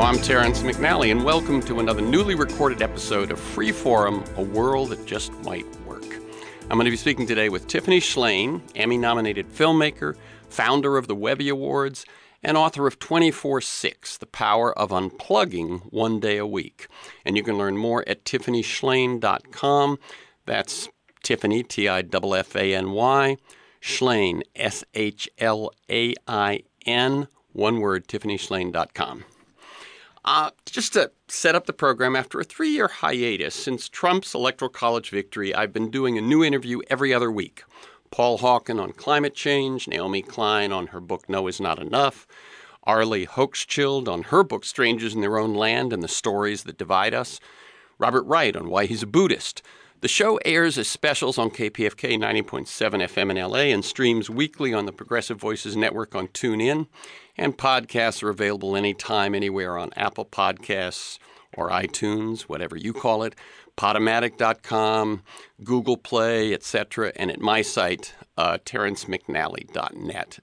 I'm Terrence McNally, and welcome to another newly recorded episode of Freeforum, A World That Just Might Work. I'm going to be speaking today with Tiffany Shlain, Emmy-nominated filmmaker, founder of the Webby Awards, and author of 24/6, The Power of Unplugging One Day a Week. And you can learn more at tiffanyschlain.com. That's Tiffany, Tiffany, Shlain, Shlain, one word, tiffanyschlain.com. Just to set up the program, after a 3-year hiatus since Trump's Electoral College victory, I've been doing a new interview every other week. Paul Hawken on climate change, Naomi Klein on her book No Is Not Enough, Arlie Hochschild on her book Strangers in Their Own Land and the Stories That Divide Us, Robert Wright on why he's a Buddhist. The show airs as specials on KPFK 90.7 FM in LA and streams weekly on the Progressive Voices Network on TuneIn. And podcasts are available anytime, anywhere on Apple Podcasts or iTunes, whatever you call it, Podomatic.com, Google Play, etc., and at my site, terrencemcnally.net,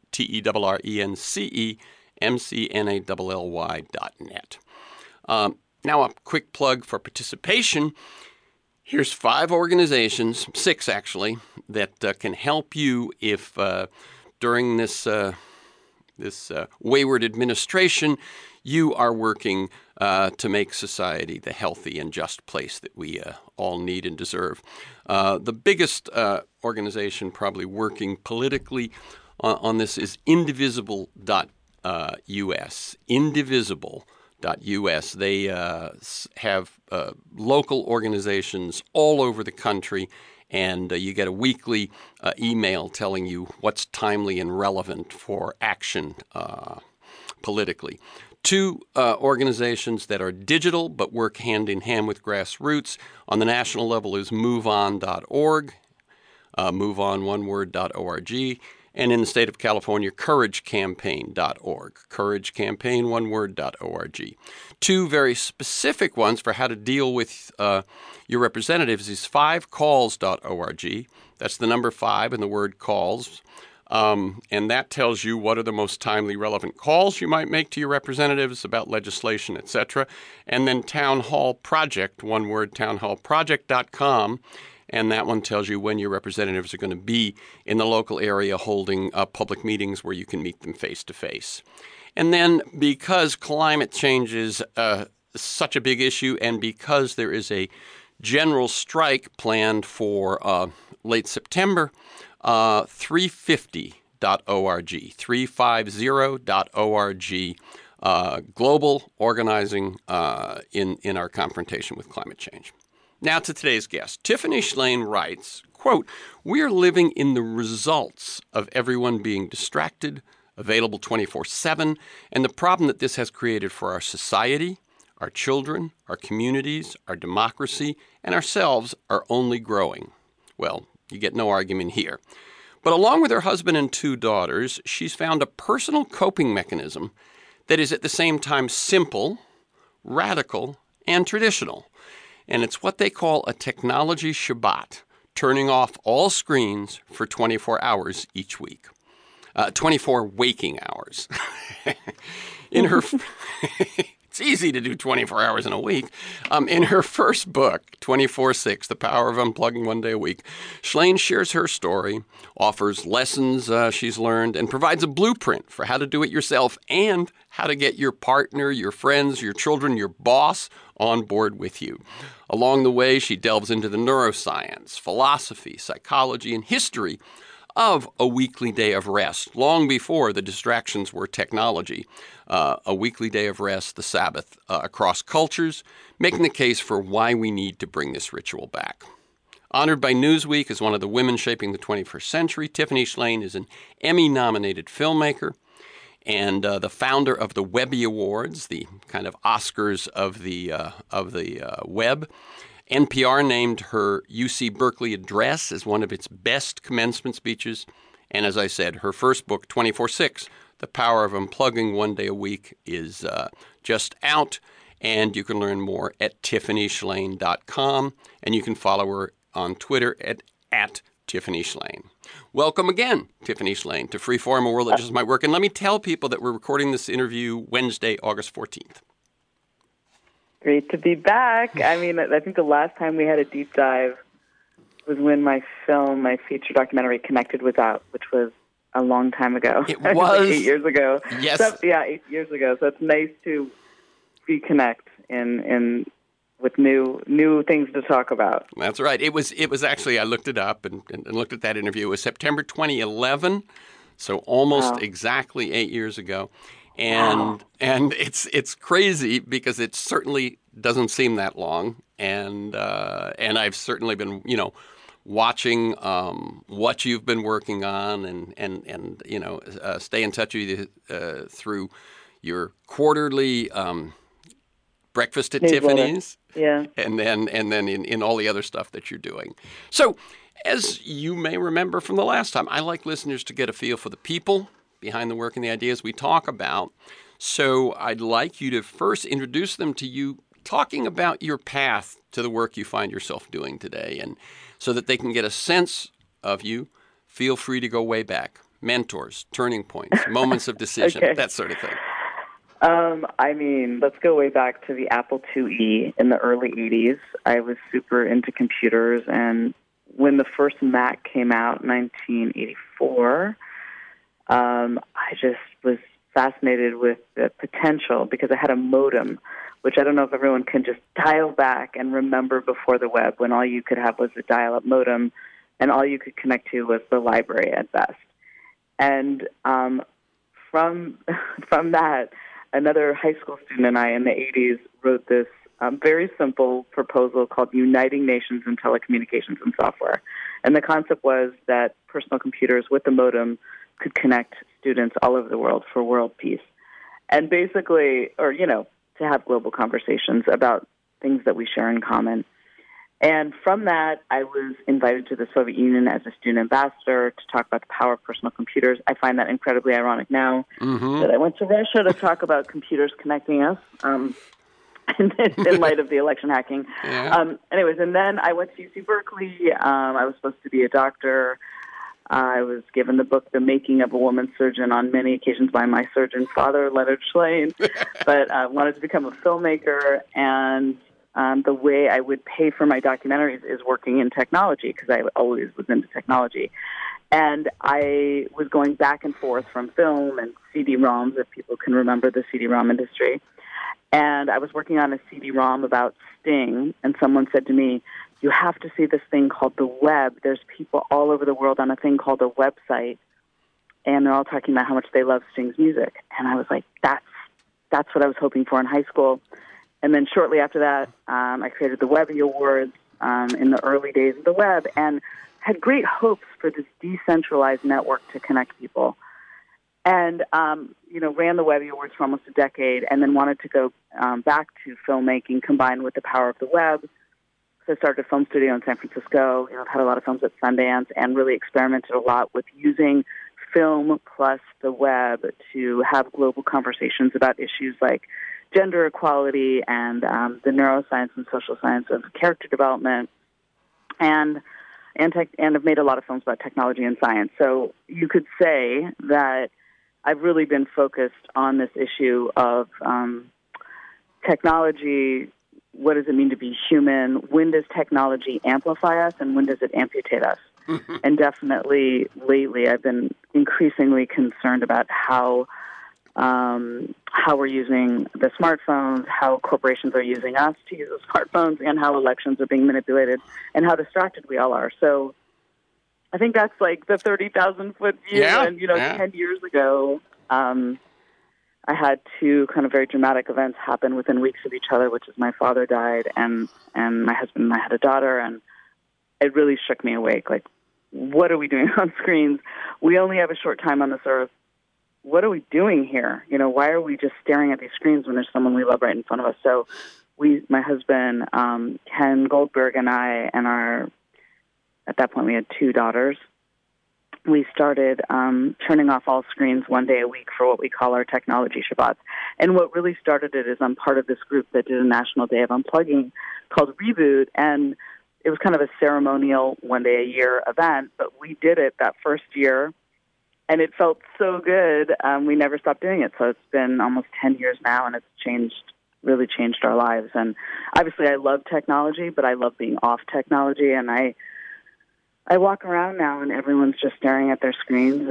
TERRENCEMCNALLY.net. Now a quick plug for participation. Here's 5 organizations, 6 actually, that can help you if during this wayward administration you are working to make society the healthy and just place that we all need and deserve. The biggest organization probably working politically on this is Indivisible.us. Indivisible.us. They have local organizations all over the country, and you get a weekly email telling you what's timely and relevant for action politically. 2 organizations that are digital but work hand in hand with grassroots on the national level is MoveOn.org, MoveOn.org, and in the state of California, CourageCampaign.org, CourageCampaign.org. 2 very specific ones for how to deal with your representatives is 5calls.org. That's the number 5 and the word calls. And that tells you what are the most timely, relevant calls you might make to your representatives about legislation, etc. And then Town Hall Project, one word, townhallproject.com. And that one tells you when your representatives are going to be in the local area holding public meetings where you can meet them face to face. And then because climate change is such a big issue and because there is a general strike planned for late September, 350.org, 350.org, global organizing in our confrontation with climate change. Now to today's guest. Tiffany Shlain writes, quote, "We're living in the results of everyone being distracted, available 24/7, and the problem that this has created for our society, our children, our communities, our democracy, and ourselves are only growing." Well, you get no argument here. But along with her husband and 2 daughters, she's found a personal coping mechanism that is at the same time simple, radical, and traditional. And it's what they call a technology Shabbat, turning off all screens for 24 hours each week. 24 waking hours. In her... It's easy to do 24 hours in a week. In her first book, 24/6, The Power of Unplugging One Day a Week, Shlain shares her story, offers lessons she's learned, and provides a blueprint for how to do it yourself and how to get your partner, your friends, your children, your boss on board with you. Along the way, she delves into the neuroscience, philosophy, psychology, and history of a weekly day of rest, long before the distractions were technology. A weekly day of rest, the Sabbath, across cultures, making the case for why we need to bring this ritual back. Honored by Newsweek as one of the women shaping the 21st century, Tiffany Shlain is an Emmy-nominated filmmaker and the founder of the Webby Awards, the kind of Oscars of the web. NPR named her UC Berkeley address as one of its best commencement speeches. And as I said, her first book, 24/6, The Power of Unplugging One Day a Week, is just out. And you can learn more at tiffanyschlain.com. And you can follow her on Twitter at Tiffany Shlain. Welcome again, Tiffany Shlain, to Freeforum, A World That Just Might Work. And let me tell people that we're recording this interview Wednesday, August 14th. Great to be back. I mean, I think the last time we had a deep dive was when my feature documentary Connected was out, which was a long time ago. It was. Like 8 years ago. Yes. So, 8 years ago. So it's nice to reconnect in with new things to talk about. That's right. It was actually, I looked it up and looked at that interview. It was September 2011, so almost exactly 8 years ago. And it's crazy because it certainly doesn't seem that long. And I've certainly been, watching what you've been working on and stay in touch with you through your quarterly breakfast at Tiffany's. Yeah. And then in all the other stuff that you're doing. So, as you may remember from the last time, I like listeners to get a feel for the people behind the work and the ideas we talk about. So I'd like you to first introduce them to you, talking about your path to the work you find yourself doing today. And so that they can get a sense of you, feel free to go way back. Mentors, turning points, moments of decision, that sort of thing. Let's go way back to the Apple IIe in the early 80s. I was super into computers, and when the first Mac came out in 1984, I just was fascinated with the potential because I had a modem, which I don't know if everyone can just dial back and remember before the web when all you could have was a dial-up modem and all you could connect to was the library at best. And from that, another high school student and I in the 80s wrote this very simple proposal called Uniting Nations in Telecommunications and Software. And the concept was that personal computers with the modem could connect students all over the world for world peace. And basically, to have global conversations about things that we share in common. And from that, I was invited to the Soviet Union as a student ambassador to talk about the power of personal computers. I find that incredibly ironic now that I went to Russia to talk about computers connecting us in light of the election hacking. Yeah. Anyways, and then I went to UC Berkeley. I was supposed to be a doctor. I was given the book The Making of a Woman Surgeon on many occasions by my surgeon father, Leonard Schlane, but I wanted to become a filmmaker, and the way I would pay for my documentaries is working in technology because I always was into technology. And I was going back and forth from film and CD-ROMs, if people can remember the CD-ROM industry. And I was working on a CD-ROM about Sting, and someone said to me, you have to see this thing called the web. There's people all over the world on a thing called a website, and they're all talking about how much they love Sting's music. And I was like, that's what I was hoping for in high school. And then shortly after that, I created the Webby Awards in the early days of the web and had great hopes for this decentralized network to connect people. And, ran the Webby Awards for almost a decade and then wanted to go back to filmmaking combined with the power of the web. So I started a film studio in San Francisco. I've had a lot of films at Sundance and really experimented a lot with using film plus the web to have global conversations about issues like gender equality and the neuroscience and social science of character development, and have made a lot of films about technology and science. So you could say that I've really been focused on this issue of technology. What does it mean to be human? When does technology amplify us, and when does it amputate us? And definitely lately, I've been increasingly concerned about how we're using the smartphones, how corporations are using us to use the smartphones, and how elections are being manipulated, and how distracted we all are. So I think that's like the 30,000-foot view. Yeah. And, 10 years ago, I had two kind of very dramatic events happen within weeks of each other, which is my father died and my husband and I had a daughter, and it really shook me awake. Like, what are we doing on screens? We only have a short time on this earth. What are we doing here? Why are we just staring at these screens when there's someone we love right in front of us? So my husband, Ken Goldberg, and I, and at that point we had two daughters, we started turning off all screens one day a week for what we call our technology Shabbats. And what really started it is I'm part of this group that did a National Day of Unplugging called Reboot, and it was kind of a ceremonial one-day-a-year event, but we did it that first year, and it felt so good. We never stopped doing it, so it's been almost 10 years now, and it's changed really changed our lives. And obviously I love technology, but I love being off technology. And I walk around now and everyone's just staring at their screens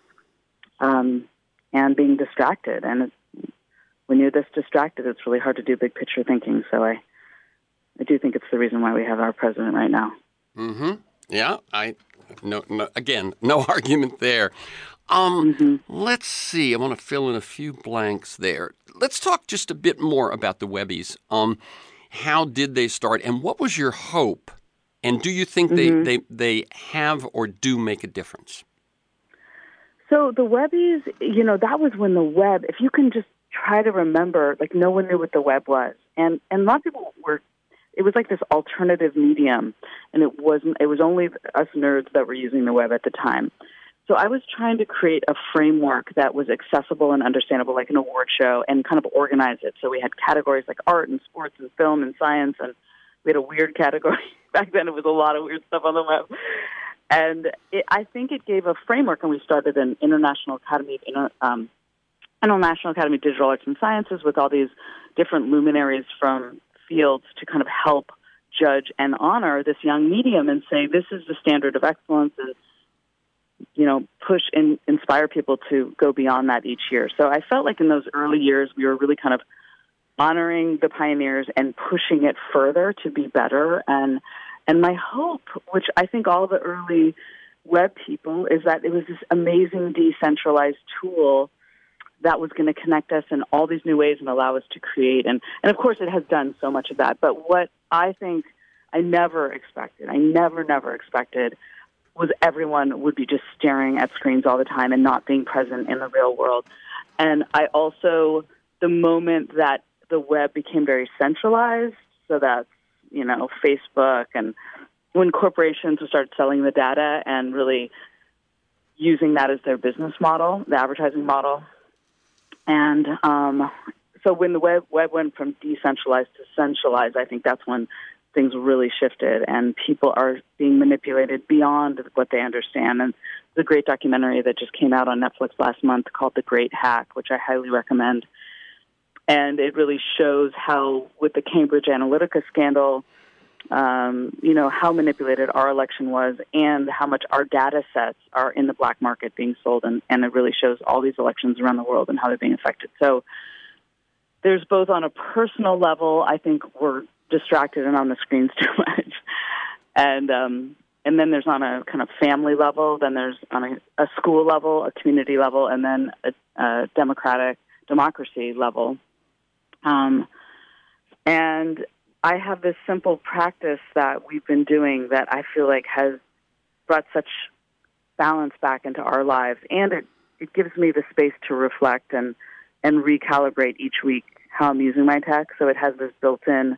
and being distracted. And when you're this distracted, it's really hard to do big picture thinking. So I do think it's the reason why we have our president right now. Mm-hmm. Yeah, again, no argument there. Let's see. I want to fill in a few blanks there. Let's talk just a bit more about the Webbies. How did they start, and what was your hope? And do you think they have or do make a difference? So the Webbies, that was when the web, if you can just try to remember, like no one knew what the web was. And a lot of people it was like this alternative medium, and it was only us nerds that were using the web at the time. So I was trying to create a framework that was accessible and understandable, like an award show, and kind of organize it. So we had categories like art and sports and film and science, and we had a weird category. Back then it was a lot of weird stuff on the web. And I think it gave a framework, and we started an International Academy of Digital Arts and Sciences with all these different luminaries from fields to kind of help judge and honor this young medium and say, this is the standard of excellence, and push and inspire people to go beyond that each year. So I felt like in those early years, we were really kind of honoring the pioneers and pushing it further to be better. And my hope, which I think all the early web people, is that it was this amazing decentralized tool that was going to connect us in all these new ways and allow us to create. And of course, it has done so much of that. But what I think I never expected was everyone would be just staring at screens all the time and not being present in the real world. And I also, the moment that the web became very centralized, so that's, Facebook, and when corporations started selling the data and really using that as their business model, the advertising model. And so when the web went from decentralized to centralized, I think that's when things really shifted, and people are being manipulated beyond what they understand. And the great documentary that just came out on Netflix last month called The Great Hack, which I highly recommend. And it really shows how, with the Cambridge Analytica scandal, how manipulated our election was and how much our data sets are in the black market being sold. And it really shows all these elections around the world and how they're being affected. So there's both on a personal level, I think we're distracted and on the screens too much. And then there's on a kind of family level, then there's on a school level, a community level, and then a democracy level. And I have this simple practice that we've been doing that I feel like has brought such balance back into our lives. And it gives me the space to reflect and recalibrate each week how I'm using my tech. So it has this built-in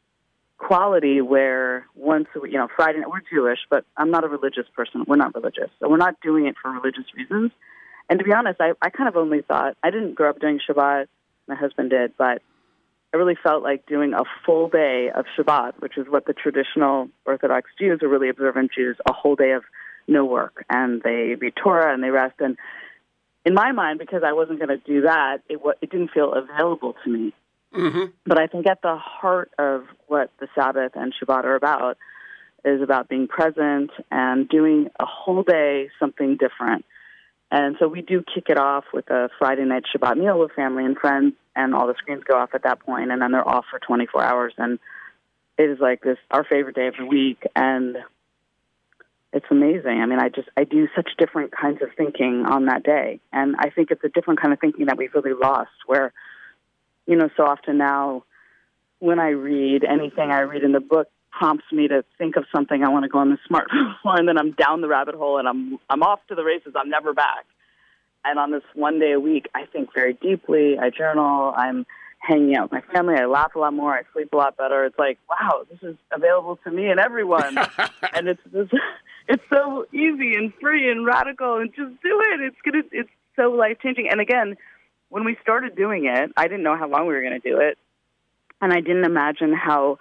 quality where Friday night, we're Jewish, but I'm not a religious person. We're not religious. So we're not doing it for religious reasons. And to be honest, I kind of only thought, I didn't grow up doing Shabbat. My husband did, but I really felt like doing a full day of Shabbat, which is what the traditional Orthodox Jews or really observant Jews, a whole day of no work. And they read Torah and they rest. And in my mind, because I wasn't going to do that, it didn't feel available to me. Mm-hmm. But I think at the heart of what the Sabbath and Shabbat are about is about being present and doing a whole day something different. And so we do kick it off with a Friday night Shabbat meal with family and friends, and all the screens go off at that point, and then they're off for 24 hours. And it is like our favorite day of the week, and it's amazing. I mean, I do such different kinds of thinking on that day, and I think it's a different kind of thinking that we've really lost, where, so often now when I read anything I read in the book prompts me to think of something I want to go on the smartphone for, and then I'm down the rabbit hole and I'm off to the races. I'm never back. And on this one day a week, I think very deeply. I journal. I'm hanging out with my family. I laugh a lot more. I sleep a lot better. It's like, wow, this is available to me and everyone. And it's so easy and free and radical, and just do it. It's so life-changing. And again, when we started doing it, I didn't know how long we were going to do it. And I didn't imagine how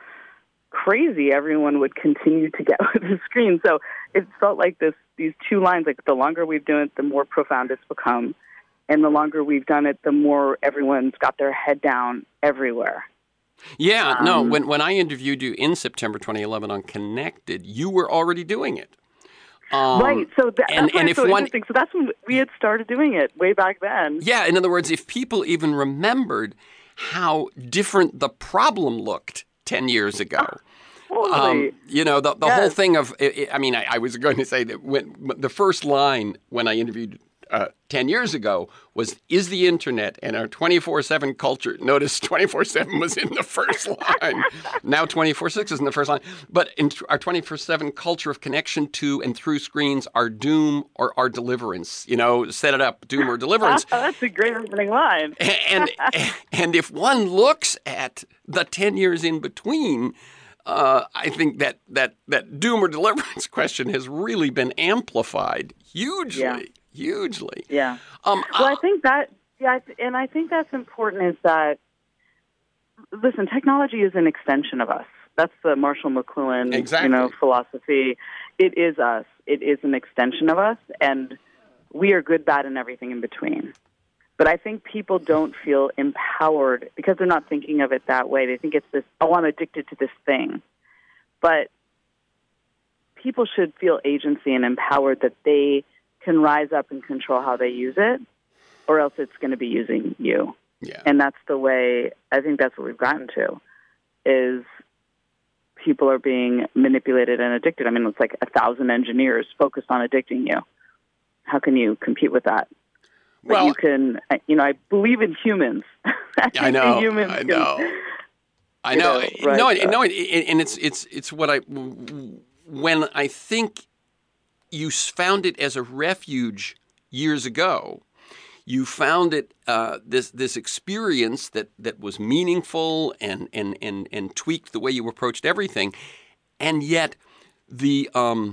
crazy everyone would continue to get with the screen. So it felt like these two lines, like the longer we've done it, the more profound it's become. And the longer we've done it, the more everyone's got their head down everywhere. Yeah, no, when I interviewed you in September 2011 on Connected, you were already doing it. Right. So that's why and it's if so one, interesting. So that's when we had started doing it way back then. yeah, in other words, if people even remembered how different the problem looked 10 years ago. Totally. The Yes. whole thing of, I was going to say that when the first line when I interviewed 10 years ago was, is the internet and our 24/7 culture. Notice 24/7 was in the first line. Now 24/6 is in the first line. But in our 24/7 culture of connection to and through screens, our doom or our deliverance. Set it up, doom or deliverance. That's a great opening line. And if one looks at the 10 years in between, I think that doom or deliverance question has really been amplified hugely. Yeah. Hugely. Yeah. Well, I think that, and I think that's important is that, listen, technology is an extension of us. That's the Marshall McLuhan, exactly. Philosophy. It is us. It is an extension of us, and we are good, bad, and everything in between. But I think people don't feel empowered because they're not thinking of it that way. They think it's this, oh, I'm addicted to this thing. But people should feel agency and empowered that they can rise up and control how they use it, or else it's going to be using you. Yeah. And that's the way, I think that's what we've gotten to, is people are being manipulated and addicted. I mean, it's like 1,000 engineers focused on addicting you. How can you compete with that? But well, you can, I believe in humans. I know. Humans I know. I know. And it's what when I think you found it as a refuge years ago, you found it this experience that was meaningful and tweaked the way you approached everything, and yet the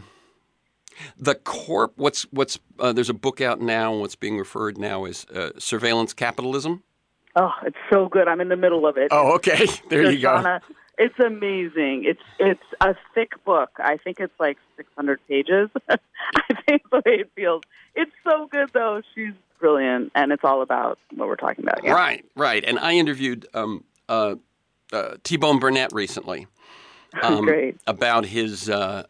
there's a book out now. What's being referred now is Surveillance Capitalism. Oh, it's so good. I'm in the middle of it. Oh, okay. There you go. It's amazing. It's a thick book. I think it's like 600 pages. I think the way it feels. It's so good, though. She's brilliant, and it's all about what we're talking about. Yeah. Right. And I interviewed T-Bone Burnett recently Great. about his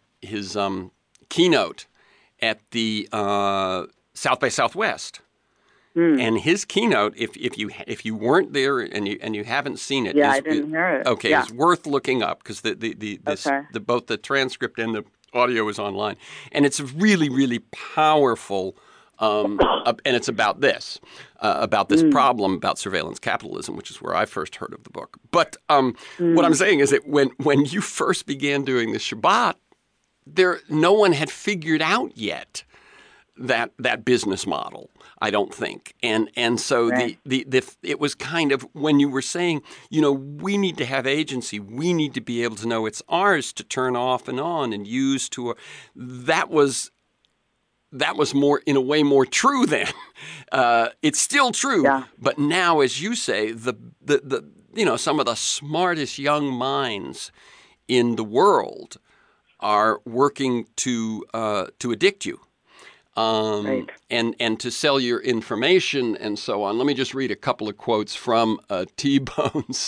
keynote at the South by Southwest. And his keynote, if you weren't there and you haven't seen it, I didn't hear it. Okay, it's worth looking up because both the transcript and the audio is online, and it's really, really powerful. And it's about this problem about surveillance capitalism, which is where I first heard of the book. But what I'm saying is that when you first began doing the Shabbat, no one had figured out yet that business model, I don't think. And so right. it was kind of when you were saying, we need to have agency, we need to be able to know it's ours to turn off and on and use that was more, in a way, more true then. It's still true, but now, as you say, the some of the smartest young minds in the world are working to addict you. Right. and to sell your information and so on. Let me just read a couple of quotes from T-Bone's.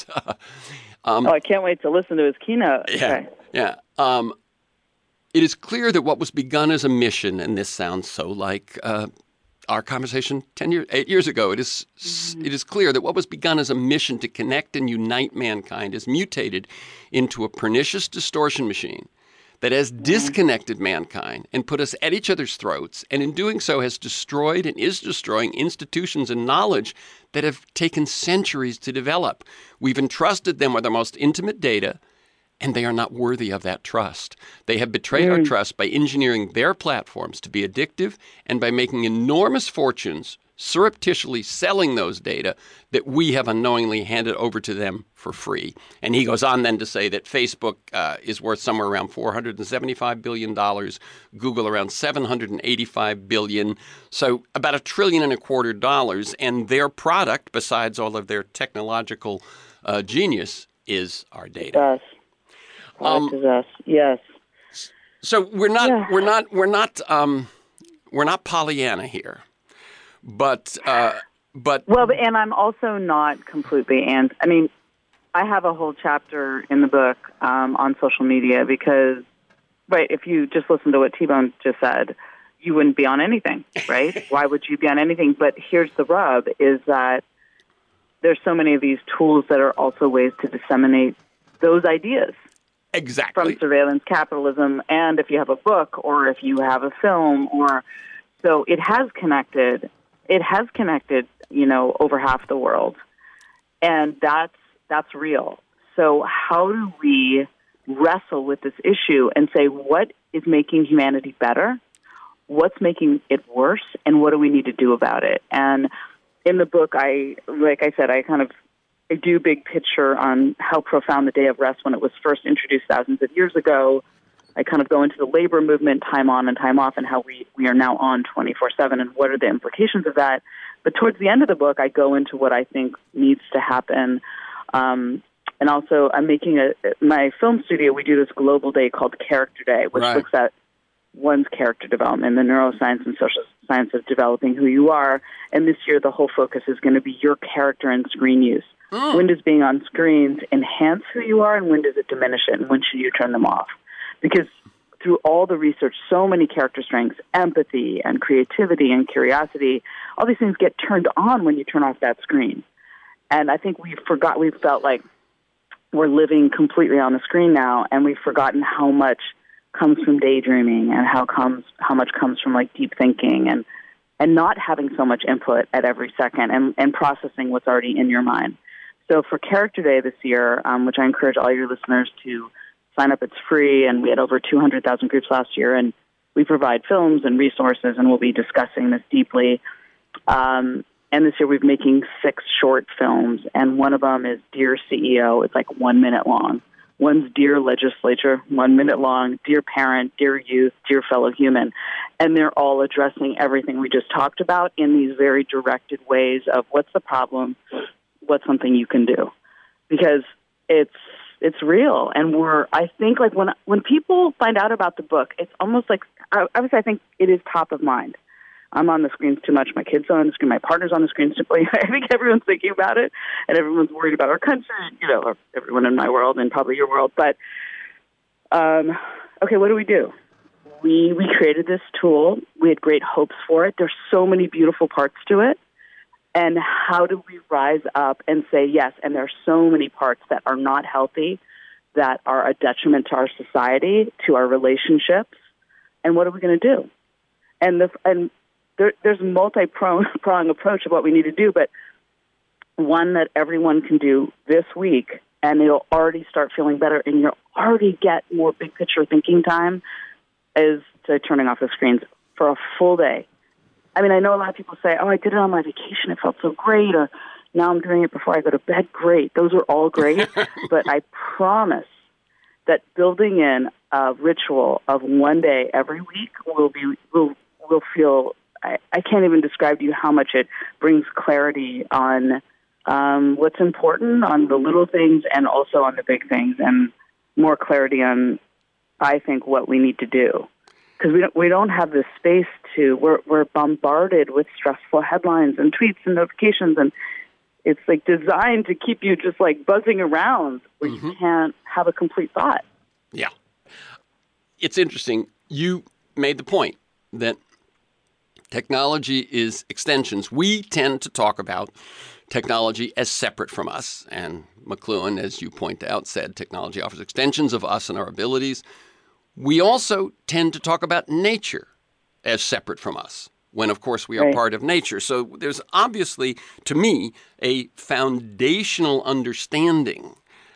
I can't wait to listen to his keynote. Yeah, okay. Yeah. It is clear that what was begun as a mission, and this sounds so like our conversation 8 years ago, it is clear that what was begun as a mission to connect and unite mankind has mutated into a pernicious distortion machine that has disconnected mankind and put us at each other's throats, and in doing so has destroyed and is destroying institutions and knowledge that have taken centuries to develop. We've entrusted them with our most intimate data, and they are not worthy of that trust. They have betrayed our trust by engineering their platforms to be addictive and by making enormous fortunes surreptitiously selling those data that we have unknowingly handed over to them for free. And he goes on then to say that Facebook is worth somewhere around $475 billion, Google around $785 billion, so about $1.25 trillion, and their product, besides all of their technological genius, is our data. Us. Product is us. Yes. So we're not Pollyanna here. But well, and I'm also not completely. And I mean, I have a whole chapter in the book on social media because, right, if you just listen to what T-Bone just said, you wouldn't be on anything, right? Why would you be on anything? But here's the rub, is that there's so many of these tools that are also ways to disseminate those ideas. Exactly. From surveillance capitalism, and if you have a book or if you have a film, or so it has connected. It has connected, over half the world, and that's real. So how do we wrestle with this issue and say what is making humanity better, what's making it worse, and what do we need to do about it? And in the book, I do big picture on how profound the day of rest when it was first introduced thousands of years ago. I kind of go into the labor movement, time on and time off, and how we are now on 24/7 and what are the implications of that. But towards the end of the book, I go into what I think needs to happen. And also, I'm making my film studio, we do this global day called Character Day, which looks at one's character development, the neuroscience and social science of developing who you are. And this year, the whole focus is going to be your character and screen use. When does being on screens enhance who you are, and when does it diminish it, and when should you turn them off? Because through all the research, so many character strengths, empathy and creativity and curiosity, all these things get turned on when you turn off that screen. And I think we've felt like we're living completely on the screen now, and we've forgotten how much comes from daydreaming and how much comes from like deep thinking and not having so much input at every second and processing what's already in your mind. So for Character Day this year, which I encourage all your listeners to sign up, it's free, and we had over 200,000 groups last year, and we provide films and resources, and we'll be discussing this deeply. And this year we're making 6 short films, and one of them is Dear CEO. It's like 1 minute long. One's Dear Legislature, 1 minute long, Dear Parent, Dear Youth, Dear Fellow Human. And they're all addressing everything we just talked about in these very directed ways of what's the problem, what's something you can do. Because it's real. And I think like when people find out about the book, it's almost like, obviously I think it is top of mind. I'm on the screens too much. My kids are on the screen. My partner's on the screens too much. I think everyone's thinking about it, and everyone's worried about our country, or everyone in my world and probably your world. But, okay, what do? We created this tool. We had great hopes for it. There's so many beautiful parts to it. And how do we rise up and say yes? And there are so many parts that are not healthy, that are a detriment to our society, to our relationships. And what are we going to do? There's a multi-pronged approach of what we need to do, but one that everyone can do this week, and you'll already start feeling better, and you'll already get more big-picture thinking time, is to turning off the screens for a full day. I mean, I know a lot of people say, I did it on my vacation. It felt so great, or now I'm doing it before I go to bed. Great. Those are all great, but I promise that building in a ritual of one day every week will feel... I can't even describe to you how much it brings clarity on what's important, on the little things, and also on the big things, and more clarity on, I think, what we need to do. Because we don't have the space to. We're bombarded with stressful headlines and tweets and notifications, and it's like designed to keep you just like buzzing around where you can't have a complete thought. Yeah. It's interesting. You made the point that technology is extensions. We tend to talk about technology as separate from us. And McLuhan, as you point out, said technology offers extensions of us and our abilities. We also tend to talk about nature as separate from us, when, of course, we are part of nature. So there's obviously, to me, a foundational understanding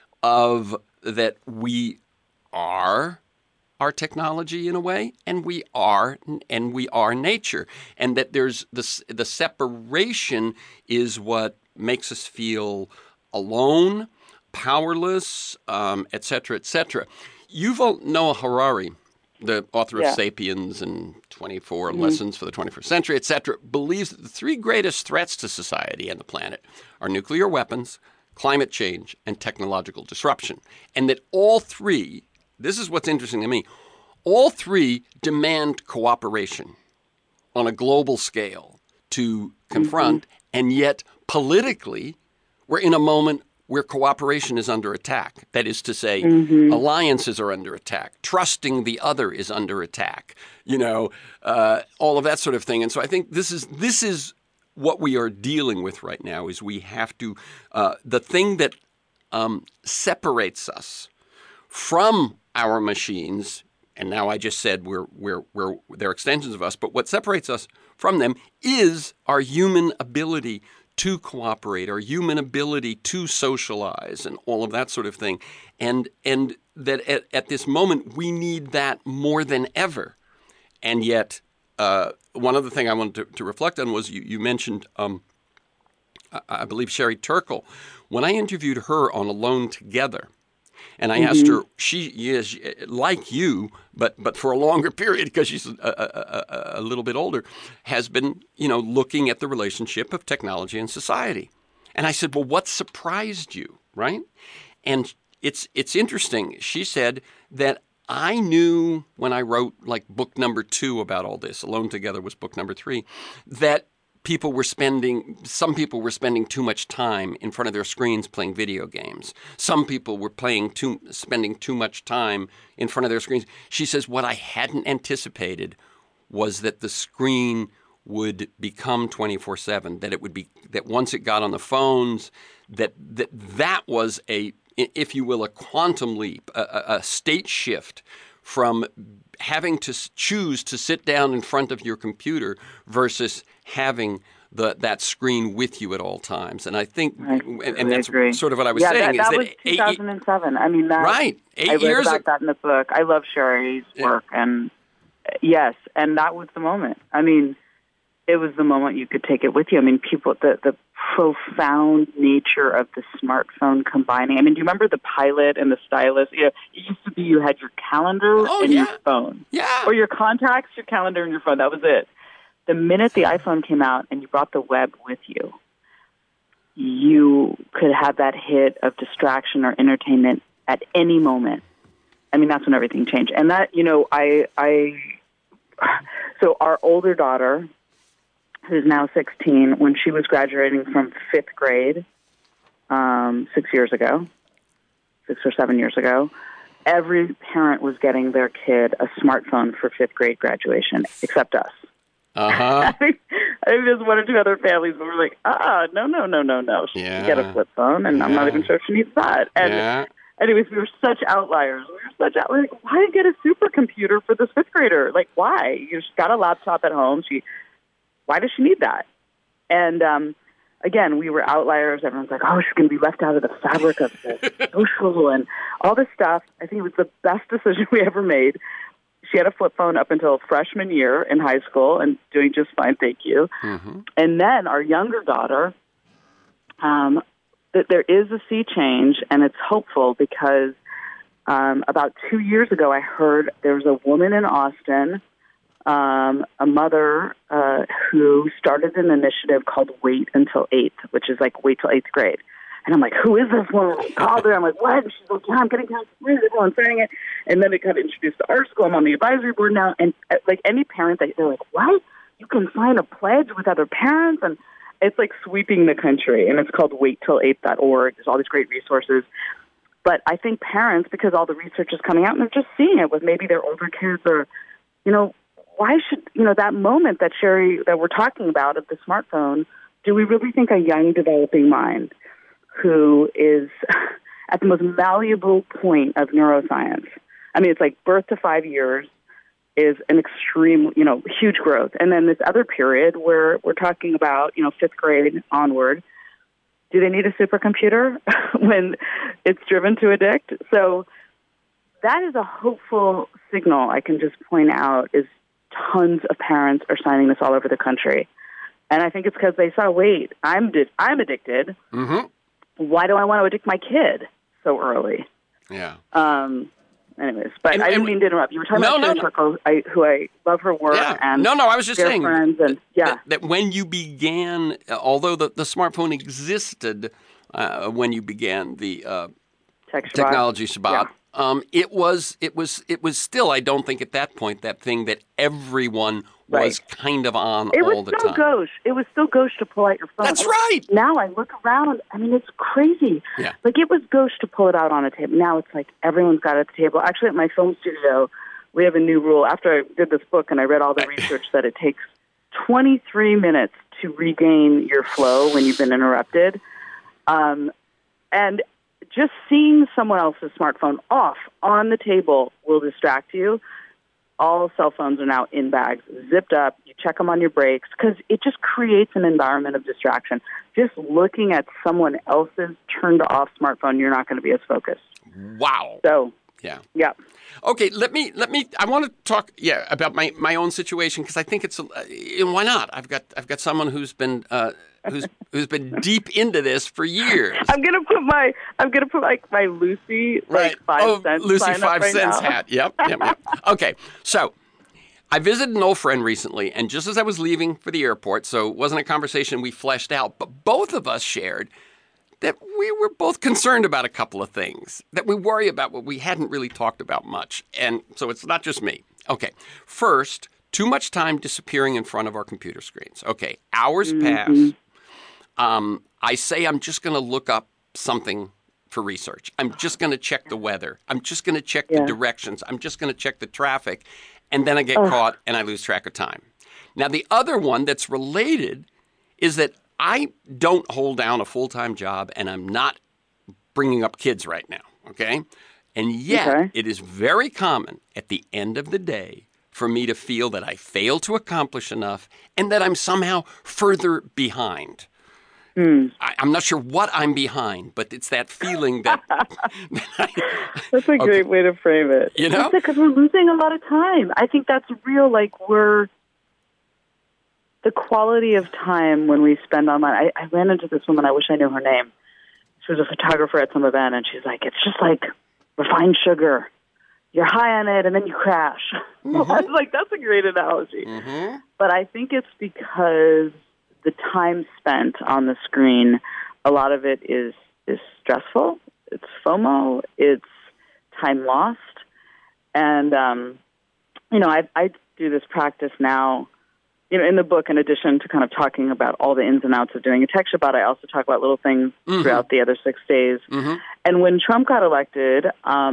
of that we are our technology in a way, and we are nature, and that there's the separation is what makes us feel alone, powerless, et cetera, et cetera. Yuval Noah Harari, the author of *Sapiens* and 24 Lessons for the 21st Century, et cetera, believes that the 3 greatest threats to society and the planet are nuclear weapons, climate change, and technological disruption, and that all 3. This is what's interesting to me. All 3 demand cooperation on a global scale to confront, and yet politically, we're in a moment where cooperation is under attack. That is to say, alliances are under attack. Trusting the other is under attack. All of that sort of thing. And so I think this is what we are dealing with right now. Is we have to the thing that separates us from our machines. And now I just said they're extensions of us. But what separates us from them is our human ability to cooperate, our human ability to socialize, and all of that sort of thing. And that at this moment we need that more than ever. And yet, one other thing I wanted to reflect on was you mentioned, I believe, Sherry Turkle. When I interviewed her on Alone Together, and I asked her, she is like you, but for a longer period because she's a little bit older, has been, looking at the relationship of technology and society. And I said, well, what surprised you, right? And it's interesting. She said that I knew when I wrote like book number 2 about all this, Alone Together was book number 3, that some people were spending too much time in front of their screens playing video games. Some people were spending too much time in front of their screens. She says, what I hadn't anticipated was that the screen would become 24/7, that once it got on the phones, that was if you will, a quantum leap, a state shift from having to choose to sit down in front of your computer versus having that screen with you at all times. And I think, and that's sort of what I was saying. That was 2007. I mean, right. 8 I read years about that in the book. I love Sherry's work, and yes, and that was the moment. I mean, it was the moment you could take it with you. I mean, people, the profound nature of the smartphone combining. I mean, do you remember the Pilot and the stylus? It used to be you had your calendar and your phone. Yeah. Or your contacts, your calendar, and your phone. That was it. The minute the iPhone came out and you brought the web with you, you could have that hit of distraction or entertainment at any moment. I mean, that's when everything changed. And that, so our older daughter, who's now 16, when she was graduating from 5th grade 6 or 7 years ago, every parent was getting their kid a smartphone for 5th grade graduation, except us. I think there's 1 or 2 other families where we're like, no. She can get a flip phone, and I'm not even sure she needs that. And anyways, we were such outliers. Like, why get a supercomputer for this 5th grader? Like, why? You just got a laptop at home. Why does she need that? And again, we were outliers. Everyone's like, oh, she's going to be left out of the fabric of the social and all this stuff. I think it was the best decision we ever made. She had a flip phone up until freshman year in high school and doing just fine, thank you. And then our younger daughter, there is a sea change, and it's hopeful because about 2 years ago I heard there was a woman in Austin, a mother who started an initiative called Wait Until 8th, which is like wait till 8th grade. And I'm like, who is this woman? I called her. I'm like, what? And she's like, yeah, I'm getting counseling. Everyone's saying it. And then it got introduced to our school. I'm on the advisory board now. And like any parent, they're like, what? You can sign a pledge with other parents? And it's like sweeping the country. And it's called waittill8th.org. There's all these great resources. But I think parents, because all the research is coming out, and they're just seeing it with maybe their older kids or, why should, that moment that Sherry, that we're talking about of the smartphone, do we really think a young developing mind who is at the most malleable point of neuroscience? I mean, it's like birth to 5 years is an extreme, huge growth. And then this other period where we're talking about, 5th grade onward, do they need a supercomputer when it's driven to addict? So that is a hopeful signal I can just point out is tons of parents are signing this all over the country. And I think it's because they saw, wait, I'm addicted. Mm-hmm. Why do I want to addict my kid so early? Yeah. Anyways, but I didn't mean to interrupt. You were talking about Sherry Turkle, who I love her work. Yeah. And I was just saying friends and, that when you began, although the smartphone existed when you began the Technology Shabbat, It was still, I don't think at that point, that thing that everyone was kind of on all the time. It was still gauche. It was still gauche to pull out your phone. That's right. Now I look around. I mean, it's crazy. Yeah. Like, it was gauche to pull it out on a table. Now it's like everyone's got it at the table. Actually, at my film studio, we have a new rule. After I did this book and I read all the research that it takes 23 minutes to regain your flow when you've been interrupted. And just seeing someone else's smartphone off on the table will distract you. All cell phones are now in bags, zipped up. You check them on your breaks because it just creates an environment of distraction. Just looking at someone else's turned off smartphone, you're not going to be as focused. Wow. So, yeah. Okay, let me. I want to talk, about my own situation because I think it's. Why not? I've got someone who's been who's been deep into this for years. I'm gonna put my Lucy right. 5 cents. Lucy 5 right cents now. hat. Yep. Okay, so I visited an old friend recently, and just as I was leaving for the airport, so it wasn't a conversation we fleshed out, but both of us shared that we were both concerned about a couple of things, that we worry about what we hadn't really talked about much. And so it's not just me. Okay, first, too much time disappearing in front of our computer screens. Okay, hours pass. I say I'm just going to look up something for research. I'm just going to check the weather. I'm just going to check the directions. I'm just going to check the traffic. And then I get caught and I lose track of time. Now, the other one that's related is that I don't hold down a full-time job, and I'm not bringing up kids right now, okay? And yet, it is very common at the end of the day for me to feel that I failed to accomplish enough and that I'm somehow further behind. I'm not sure what I'm behind, but it's that feeling that... That's a great way to frame it. You know? Because we're losing a lot of time. I think that's real, the quality of time when we spend online. I ran into this woman, I wish I knew her name. She was a photographer at some event, and she's like, it's just like refined sugar. You're high on it, and then you crash. I was like, that's a great analogy. But I think it's because the time spent on the screen, a lot of it is stressful. It's FOMO. It's time lost. And, I do this practice now. In the book, in addition to kind of talking about all the ins and outs of doing a tech Shabbat, I also talk about little things throughout the other 6 days. And when Trump got elected,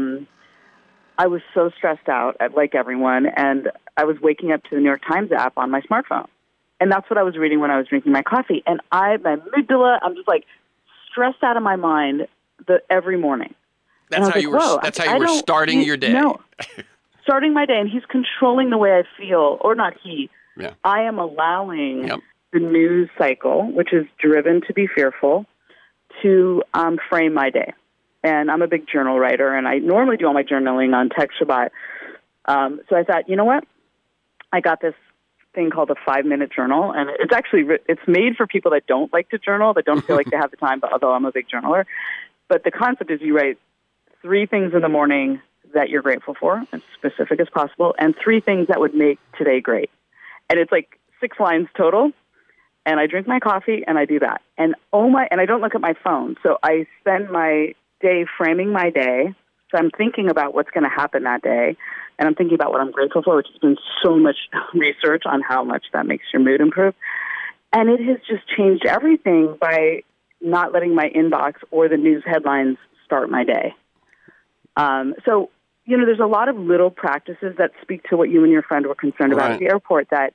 I was so stressed out, like everyone, and I was waking up to the New York Times app on my smartphone. And that's what I was reading when I was drinking my coffee. And my amygdala, I'm just stressed out of my mind every morning. That's how you were starting your day. No, starting my day, and he's controlling the way I feel, or not he. Yeah. I am allowing the news cycle, which is driven to be fearful, to frame my day. And I'm a big journal writer, and I normally do all my journaling on Tech Shabbat. So I thought, you know what? I got this thing called a 5-minute journal, and it's made for people that don't like to journal, that don't feel like they have the time, but although I'm a big journaler. But the concept is you write 3 things in the morning that you're grateful for, as specific as possible, and 3 things that would make today great. And it's 6 lines total, and I drink my coffee, and I do that. And I don't look at my phone. So I spend my day framing my day. So I'm thinking about what's going to happen that day, and I'm thinking about what I'm grateful for, which has been so much research on how much that makes your mood improve. And it has just changed everything by not letting my inbox or the news headlines start my day. So there's a lot of little practices that speak to what you and your friend were concerned about at the airport that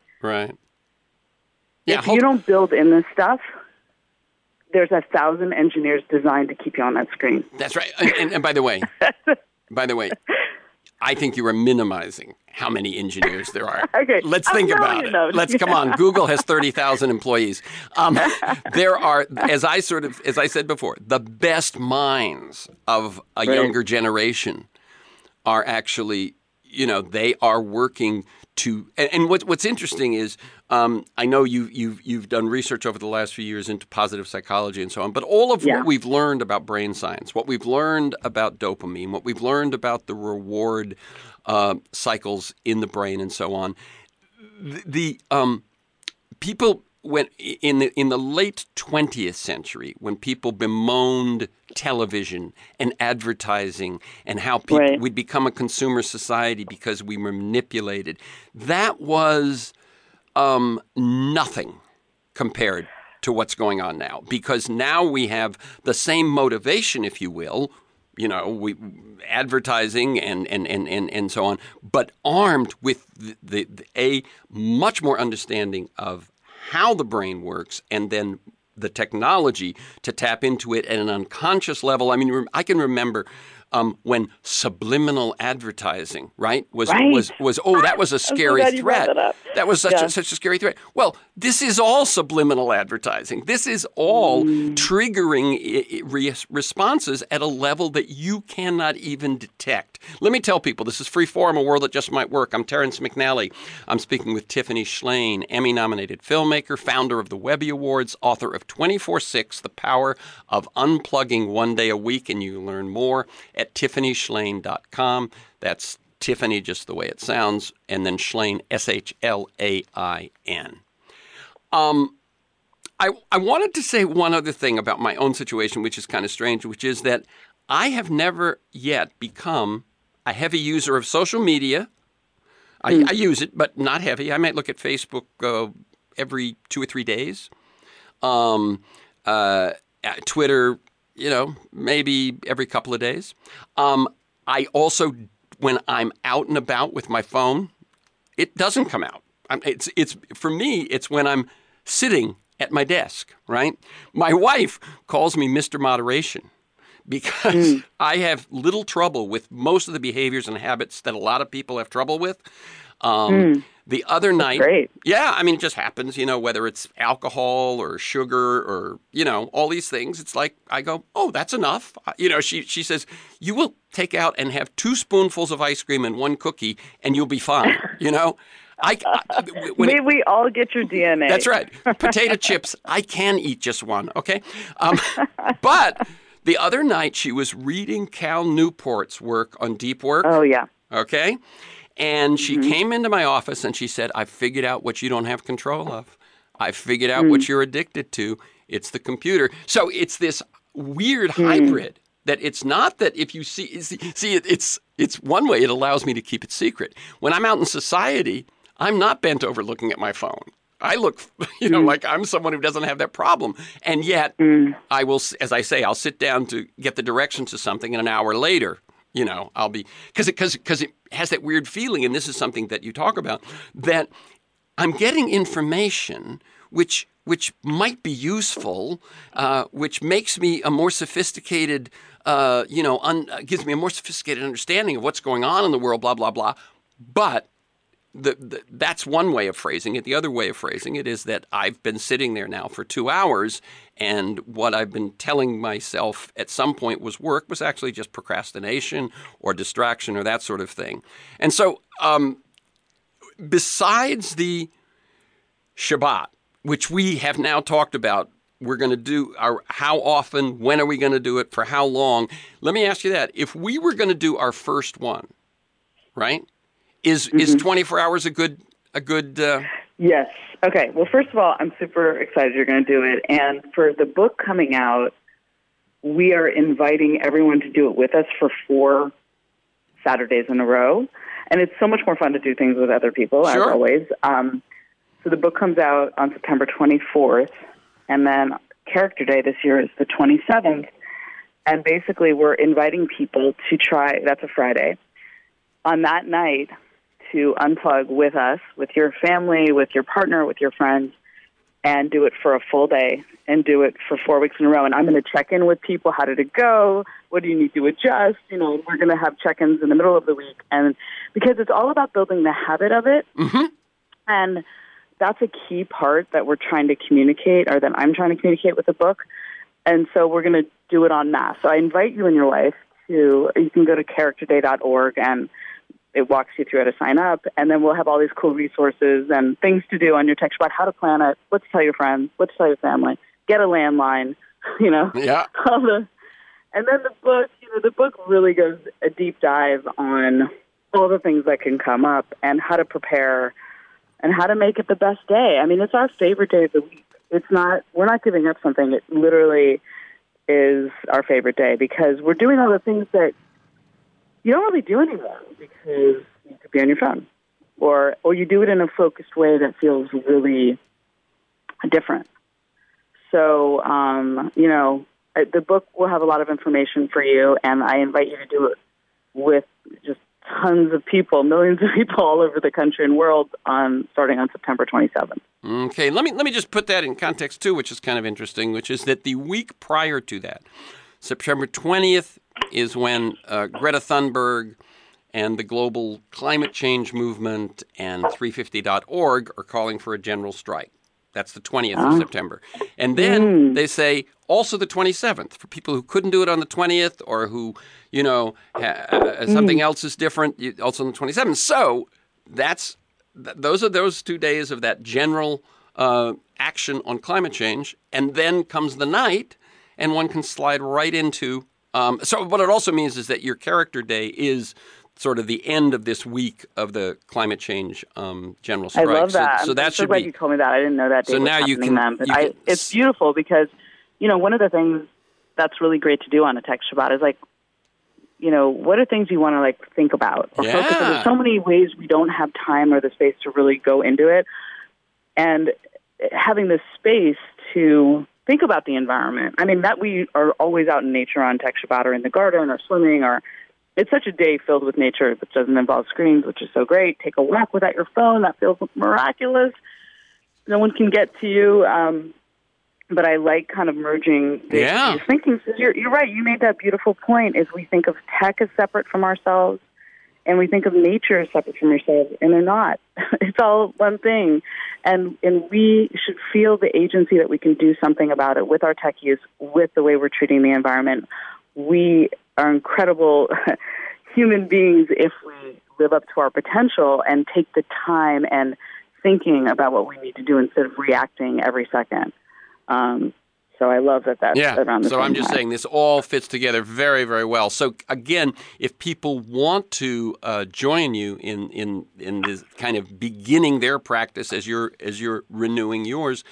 if you don't build in this stuff, there's 1,000 engineers designed to keep you on that screen. That's right. And by the way, I think you are minimizing how many engineers there are. Okay. Let's think about it. Come on. Google has 30,000 employees. There are, as I said before, the best minds of a younger generation are actually, they are working to. And what's interesting is, I know you've done research over the last few years into positive psychology and so on, but all of what we've learned about brain science, what we've learned about dopamine, what we've learned about the reward cycles in the brain and so on, the people when in the late 20th century, when people bemoaned television and advertising and how we'd become a consumer society because we were manipulated, that was nothing compared to what's going on now, because now we have the same motivation, if you will, we advertising and so on, but armed with a much more understanding of how the brain works, and then the technology to tap into it at an unconscious level. I mean, I can remember when subliminal advertising, right, was that was a scary threat. That was such a scary threat. Well, this is all subliminal advertising. This is all triggering responses at a level that you cannot even detect. Let me tell people, this is Freeform, a world that just might work. I'm Terrence McNally. I'm speaking with Tiffany Shlain, Emmy-nominated filmmaker, founder of the Webby Awards, author of 24/6, The Power of Unplugging One Day a Week, and you learn more at TiffanyShlain.com. That's Tiffany, just the way it sounds, and then Shlain, Shlain. I wanted to say one other thing about my own situation, which is kind of strange, which is that I have never yet become a heavy user of social media. I use it, but not heavy. I might look at Facebook every 2 or 3 days. Twitter, maybe every couple of days. I also, when I'm out and about with my phone, it doesn't come out. It's for me, it's when I'm sitting at my desk, right? My wife calls me Mr. Moderation because I have little trouble with most of the behaviors and habits that a lot of people have trouble with. The other night, great. Yeah, I mean, it just happens, whether it's alcohol or sugar or, all these things. It's like, I go, oh, that's enough. She says, you will take out and have 2 spoonfuls of ice cream and 1 cookie and you'll be fine, We all get your DNA. That's right. Potato chips, I can eat just 1, okay? But the other night she was reading Cal Newport's work on deep work. Oh, yeah. Okay? And she came into my office and she said, I figured out what you don't have control of. I figured out what you're addicted to. It's the computer. So it's this weird hybrid that it's not that if you see it's one way it allows me to keep it secret. When I'm out in society, I'm not bent over looking at my phone. I look, like I'm someone who doesn't have that problem. And yet I will, as I say, I'll sit down to get the directions to something and an hour later, I'll be, because it has that weird feeling, and this is something that you talk about, that I'm getting information which might be useful, which makes me a more sophisticated, gives me a more sophisticated understanding of what's going on in the world, blah, blah, blah. But that's one way of phrasing it. The other way of phrasing it is that I've been sitting there now for 2 hours, and what I've been telling myself at some point was work was actually just procrastination or distraction or that sort of thing. And so besides the Shabbat, which we have now talked about, we're going to do how often, when are we going to do it, for how long? Let me ask you that. If we were going to do our first one, right? Is 24 hours a good? Yes. Okay. Well, first of all, I'm super excited you're going to do it. And for the book coming out, we are inviting everyone to do it with us for 4 Saturdays in a row. And it's so much more fun to do things with other people, as always. So the book comes out on September 24th, and then Character Day this year is the 27th. And basically, we're inviting people to try, that's a Friday, on that night, to unplug with us, with your family, with your partner, with your friends, and do it for a full day and do it for 4 weeks in a row. And I'm going to check in with people. How did it go? What do you need to adjust? We're going to have check-ins in the middle of the week. And because it's all about building the habit of it. And that's a key part that we're trying to communicate, or that I'm trying to communicate with the book. And so we're going to do it en masse. So I invite you and your wife you can go to characterday.org, and it walks you through how to sign up, and then we'll have all these cool resources and things to do on your text about how to plan it, what to tell your friends, what to tell your family, get a landline, Yeah. And then the book really goes a deep dive on all the things that can come up and how to prepare and how to make it the best day. I mean, it's our favorite day of the week. We're not giving up something. It literally is our favorite day because we're doing all the things that you don't really do anymore because you could be on your phone. Or you do it in a focused way that feels really different. So, the book will have a lot of information for you, and I invite you to do it with just tons of people, millions of people all over the country and world, starting on September 27th. Okay, let me just put that in context too, which is kind of interesting, which is that the week prior to that, September 20th, is when Greta Thunberg and the global climate change movement and 350.org are calling for a general strike. That's the 20th of September. And then they say also the 27th for people who couldn't do it on the 20th or who, something else is different, also on the 27th. So those are those 2 days of that general action on climate change. And then comes the night, and one can slide right into. So what it also means is that your character day is sort of the end of this week of the climate change general strike. I love that. So that I'm so should glad be. you told me that. I didn't know that day So was now you happening can. then. But it's beautiful because, one of the things that's really great to do on a tech Shabbat is what are things you want to think about or focus on? There's so many ways we don't have time or the space to really go into it, and having this space to think about the environment. I mean, that we are always out in nature on tech Shabbat or in the garden or swimming or. It's such a day filled with nature, which doesn't involve screens, which is so great. Take a walk without your phone. That feels miraculous. No one can get to you. But I like kind of merging these thinking. You're right. You made that beautiful point is we think of tech as separate from ourselves, and we think of nature as separate from ourselves, and they're not. It's all one thing. And we should feel the agency that we can do something about it with our tech use, with the way we're treating the environment. We are incredible human beings if we live up to our potential and take the time and thinking about what we need to do instead of reacting every second. So I love that that's around the same time. So I'm just saying this all fits together very, very well. So again, if people want to join you in this kind of beginning their practice as you're renewing yours,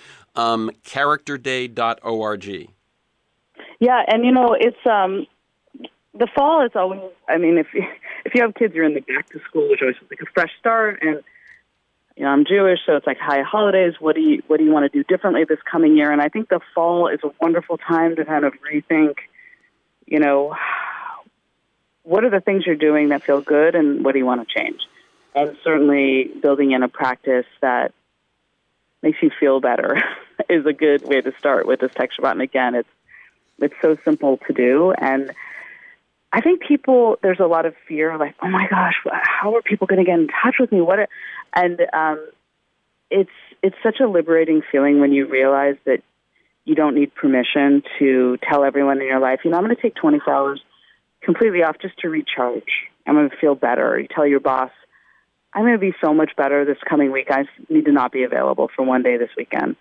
characterday.org. Yeah, and it's the fall is always. I mean, if you have kids, you're in the back to school, which always feels like a fresh start. And I'm Jewish, so it's like high holidays. What do you want to do differently this coming year? And I think the fall is a wonderful time to kind of rethink. What are the things you're doing that feel good, and what do you want to change? And certainly, building in a practice that makes you feel better is a good way to start with this tech Shabbat. And again, it's so simple to do. And I think there's a lot of fear, like, oh my gosh, how are people going to get in touch with me? It's such a liberating feeling when you realize that you don't need permission to tell everyone in your life, I'm going to take 24 hours completely off just to recharge. I'm going to feel better. You tell your boss, I'm going to be so much better this coming week. I need to not be available for one day this weekend.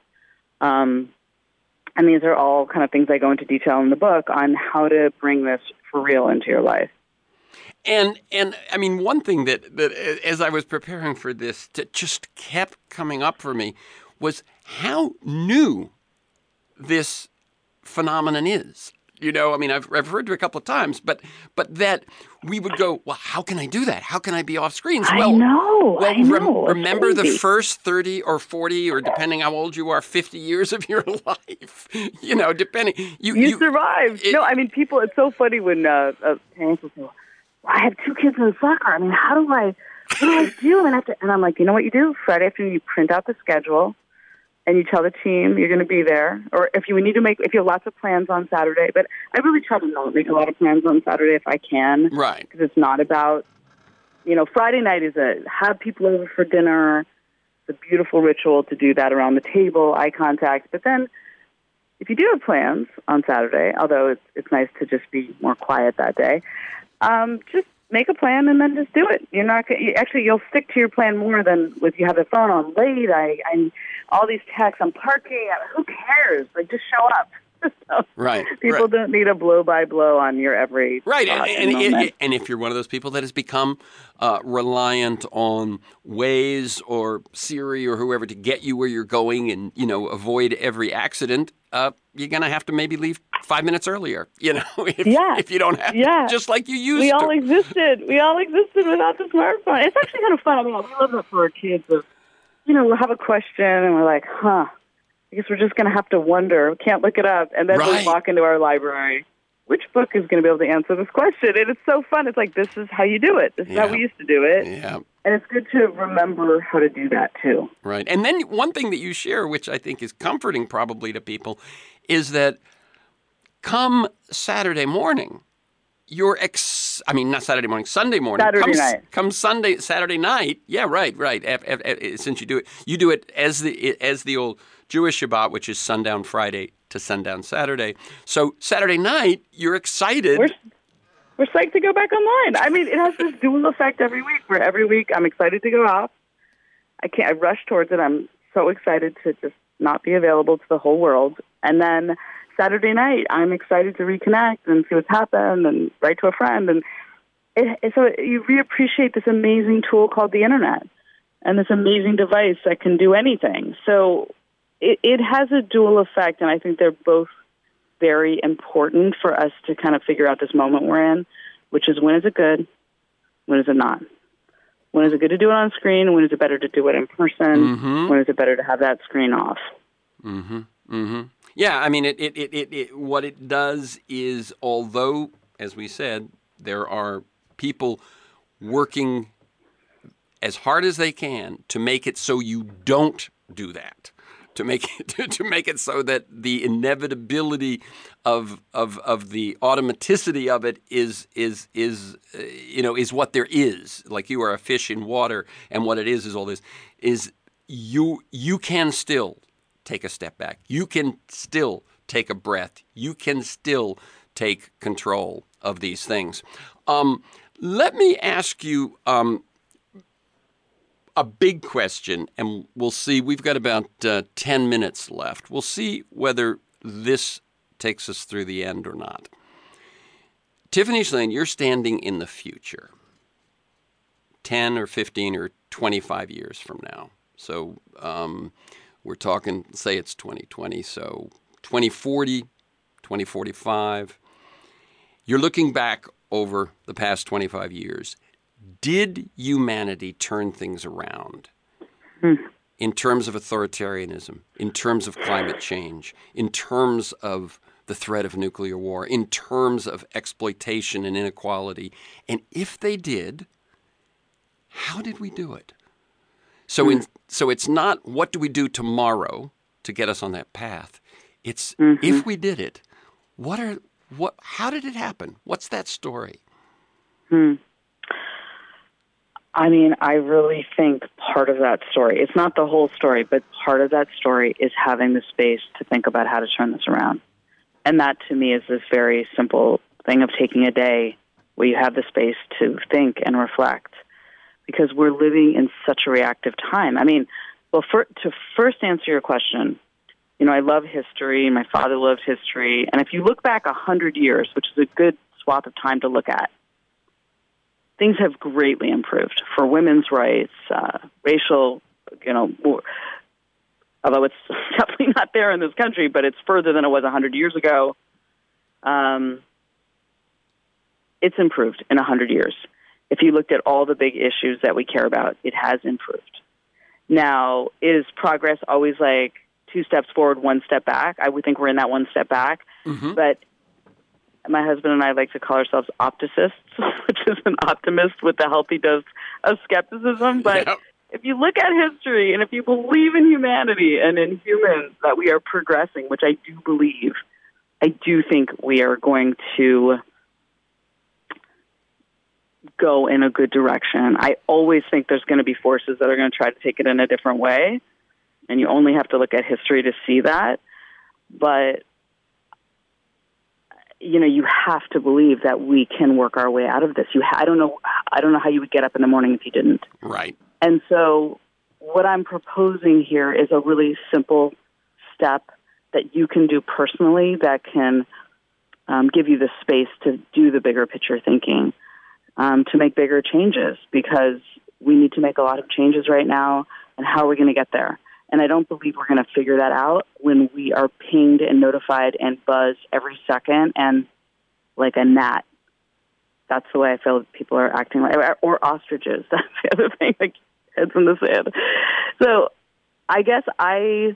And these are all kind of things I go into detail in the book on how to bring this for real into your life. And I mean, one thing that as I was preparing for this that just kept coming up for me was how new this phenomenon is. I mean, I've referred to it a couple of times, but that we would go, well, how can I do that? How can I be off screens? I know. Remember the first 30 or 40, or depending how old you are, 50 years of your life, depending. You survived. People, it's so funny when parents will say, well, I have 2 kids in soccer. I mean, what do I do? And I'm like, you know what you do? Friday afternoon, you print out the schedule. And you tell the team you're going to be there, or if you have lots of plans on Saturday. But I really try to not make a lot of plans on Saturday if I can, right? Because it's not about, Friday night is have people over for dinner. It's a beautiful ritual to do that around the table, eye contact. But then, if you do have plans on Saturday, although it's nice to just be more quiet that day, just make a plan and then just do it. You're not you'll stick to your plan more than if you have the phone on late. I all these texts. I'm parking. Who cares? Just show up. So Right. people don't need a blow-by-blow on your every Right, thought and, moment. and if you're one of those people that has become reliant on Waze or Siri or whoever to get you where you're going and, avoid every accident, you're going to have to maybe leave 5 minutes earlier, Yeah, if you don't have to, yeah. just like you We used all to. existed. We all existed without the smartphone. It's actually kind of fun. I mean, we love it for our kids. We'll have a question and we're like, I guess we're just going to have to wonder. Can't look it up. And then we'll Right. walk into our library. Which book is going to be able to answer this question? And it's so fun. It's like, this is how you do it. This is how Yeah. we used to do it. Yeah. And it's good to remember how to do that, too. Right. And then one thing that you share, which I think is comforting probably to people, is that come Saturday morning, not Saturday morning, Sunday morning. Saturday night. Come Saturday night. Yeah, right. Since you do it as the old Jewish Shabbat, which is sundown Friday to sundown Saturday. So Saturday night, you're excited. We're psyched to go back online. I mean, it has this dual effect every week, where every week I'm excited to go off. I rush towards it. I'm so excited to just not be available to the whole world. And then Saturday night, I'm excited to reconnect and see what's happened and write to a friend. And so you reappreciate this amazing tool called the internet and this amazing device that can do anything. So it has a dual effect, and I think they're both very important for us to kind of figure out this moment we're in, which is, when is it good? When is it not? When is it good to do it on screen? When is it better to do it in person? Mm-hmm. When is it better to have that screen off? Mm-hmm. Mm-hmm. Yeah, I mean, it what it does is, although, as we said, there are people working as hard as they can to make it so you don't do that, to make it so that the inevitability of the automaticity of it is what there is. Like, you are a fish in water, and what it is all this is you can still take a step back. You can still take a breath. You can still take control of these things. Let me ask you a big question, and we'll see. We've got about 10 minutes left. We'll see whether this takes us through the end or not. Tiffany Shlain, you're standing in the future, 10 or 15 or 25 years from now. So we're talking, say it's 2020, so 2040, 2045. You're looking back over the past 25 years. Did humanity turn things around in terms of authoritarianism, in terms of climate change, in terms of the threat of nuclear war, in terms of exploitation and inequality? And if they did, how did we do it? So it's not what do we do tomorrow to get us on that path. It's if we did it, how did it happen? What's that story? I mean, I really think part of that story, it's not the whole story, but part of that story is having the space to think about how to turn this around. And that, to me, is this very simple thing of taking a day where you have the space to think and reflect, because we're living in such a reactive time. I mean, well, to first answer your question, I love history. My father loved history. And if you look back 100 years, which is a good swath of time to look at, things have greatly improved for women's rights, racial, although it's definitely not there in this country, but it's further than it was 100 years ago. It's improved in 100 years. If you looked at all the big issues that we care about, it has improved. Now, is progress always like 2 steps forward, 1 step back? I would think we're in that 1 step back. Mm-hmm. But my husband and I like to call ourselves opticists, which is an optimist with a healthy dose of skepticism. But if you look at history and if you believe in humanity and in humans that we are progressing, which I do believe, I do think we are going to go in a good direction. I always think there's going to be forces that are going to try to take it in a different way, and you only have to look at history to see that. But you have to believe that we can work our way out of this. I don't know how you would get up in the morning if you didn't. Right. And so what I'm proposing here is a really simple step that you can do personally that can give you the space to do the bigger picture thinking, to make bigger changes, because we need to make a lot of changes right now, and how are we going to get there? And I don't believe we're going to figure that out when we are pinged and notified and buzzed every second and like a gnat. That's the way I feel people are acting like, or ostriches. That's the other thing, like heads in the sand. So I guess and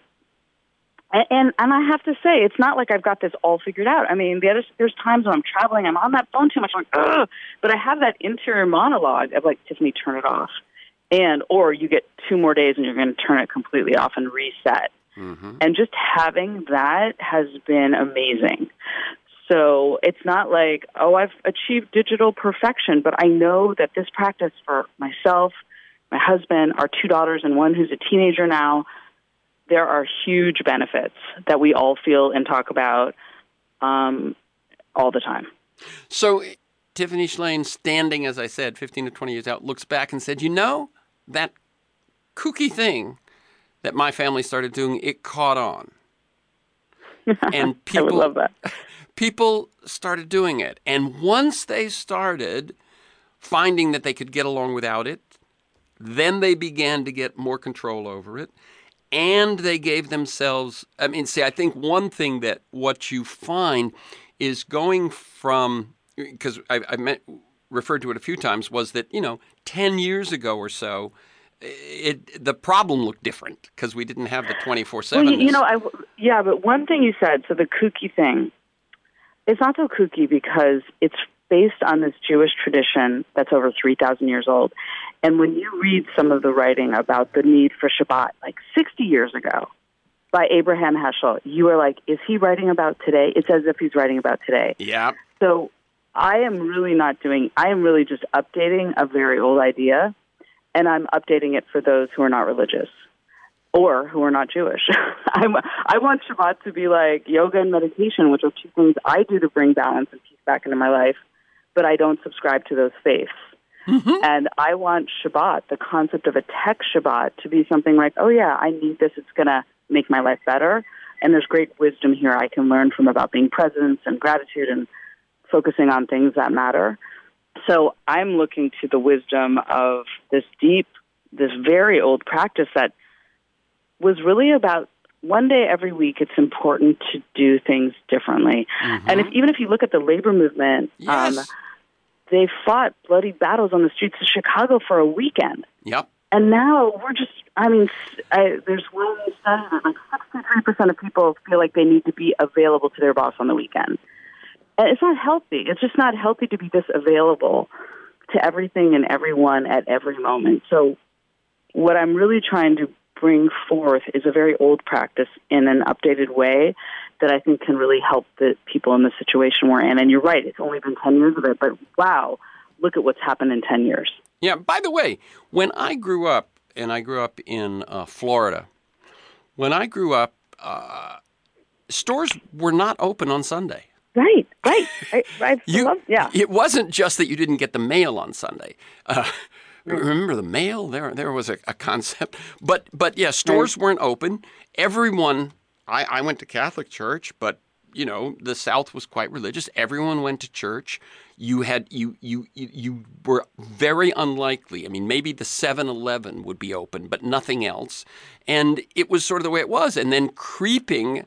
I have to say, it's not like I've got this all figured out. I mean, there's times when I'm traveling, I'm on that phone too much, I'm like, ugh, but I have that interior monologue of like, Tiffany, turn it off. Or you get 2 more days and you're going to turn it completely off and reset. Mm-hmm. And just having that has been amazing. So it's not like, oh, I've achieved digital perfection, but I know that this practice for myself, my husband, our 2 daughters, and one who's a teenager now, there are huge benefits that we all feel and talk about all the time. So Tiffany Shlain, standing, as I said, 15 to 20 years out, looks back and said, that kooky thing that my family started doing, it caught on. And people, I would love that. People started doing it. And once they started finding that they could get along without it, then they began to get more control over it. And they gave themselves, I think one thing that what you find is going from, because I referred to it a few times, was that, 10 years ago or so, the problem looked different because we didn't have the 24/7. Well, but one thing you said, so the kooky thing, it's not so kooky because it's based on this Jewish tradition that's over 3,000 years old. And when you read some of the writing about the need for Shabbat, like 60 years ago, by Abraham Heschel, you are like, is he writing about today? It's as if he's writing about today. Yeah. So I am really just updating a very old idea, and I'm updating it for those who are not religious or who are not Jewish. I want Shabbat to be like yoga and meditation, which are 2 things I do to bring balance and peace back into my life, but I don't subscribe to those faiths. Mm-hmm. And I want Shabbat, the concept of a tech Shabbat, to be something like, oh yeah, I need this, it's going to make my life better. And there's great wisdom here I can learn from about being present and gratitude and focusing on things that matter. So I'm looking to the wisdom of this very old practice that was really about one day every week, it's important to do things differently. Mm-hmm. And even if you look at the labor movement, yes. They fought bloody battles on the streets of Chicago for a weekend. Yep. And now we're just, there's one study that like 63% of people feel like they need to be available to their boss on the weekend. And it's not healthy. It's just not healthy to be this available to everything and everyone at every moment. So what I'm really trying to bring forth is a very old practice in an updated way that I think can really help the people in the situation we're in. And you're right, it's only been 10 years of it, but wow, look at what's happened in 10 years. Yeah, by the way, when I grew up, and I grew up in Florida, when I grew up, stores were not open on Sunday. Right. It wasn't just that you didn't get the mail on Sunday. Remember the mail? There was a concept. But yeah, stores weren't open. Everyone, I went to Catholic church, but the South was quite religious. Everyone went to church. You were very unlikely. I mean, maybe the 7-Eleven would be open, but nothing else. And it was sort of the way it was. And then creeping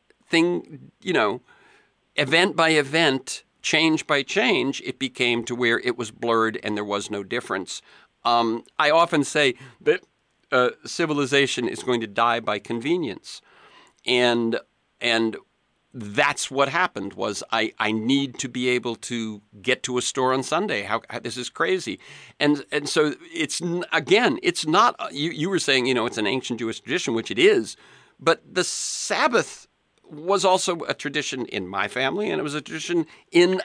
event by event, change by change, it became to where it was blurred and there was no difference. I often say that civilization is going to die by convenience. And that's what happened was I need to be able to get to a store on Sunday. How this is crazy. And so it's not, you were saying, it's an ancient Jewish tradition, which it is, but the Sabbath was also a tradition in my family, and it was a tradition in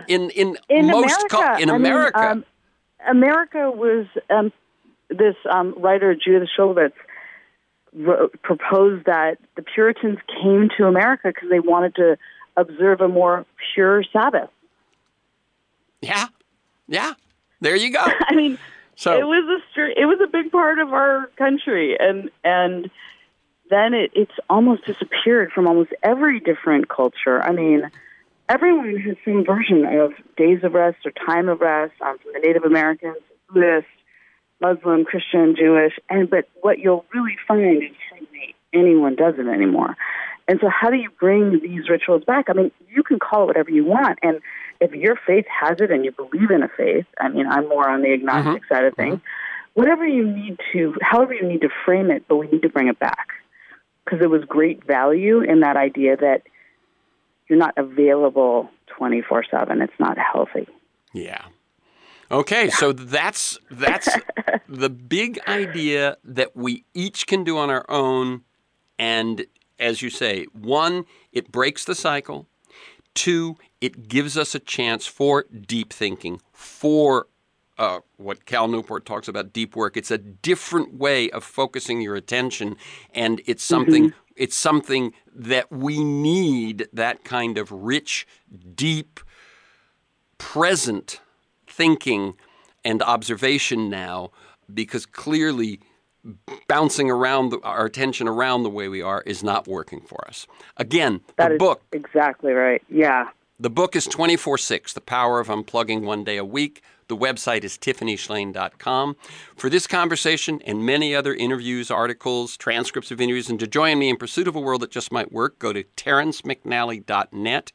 America. America was this writer Judith Shulevitz proposed that the Puritans came to America because they wanted to observe a more pure Sabbath. Yeah. There you go. I mean, it was a big part of our country, and then it's almost disappeared from almost every different culture. I mean, everyone has some version of days of rest or time of rest, from the Native Americans, Buddhist, Muslim, Christian, Jewish, but what you'll really find is hardly anyone does it anymore. And so how do you bring these rituals back? I mean, you can call it whatever you want, and if your faith has it and you believe in a faith, I mean, I'm more on the agnostic side of things, however you need to frame it, but we need to bring it back. Because there was great value in that idea that you're not available 24/7. It's not healthy. Yeah. Okay, so that's the big idea that we each can do on our own. And as you say, 1, it breaks the cycle. 2, it gives us a chance for deep thinking, for what Cal Newport talks about, deep work. It's a different way of focusing your attention, and it's something that we need, that kind of rich, deep, present thinking and observation now, because clearly bouncing around our attention around the way we are is not working for us. Again, the book. Exactly right. Yeah. The book is 24/6, The Power of Unplugging One Day a Week. The website is TiffanyShlain.com. For this conversation and many other interviews, articles, transcripts of interviews, and to join me in pursuit of a world that just might work, go to TerrenceMcNally.net,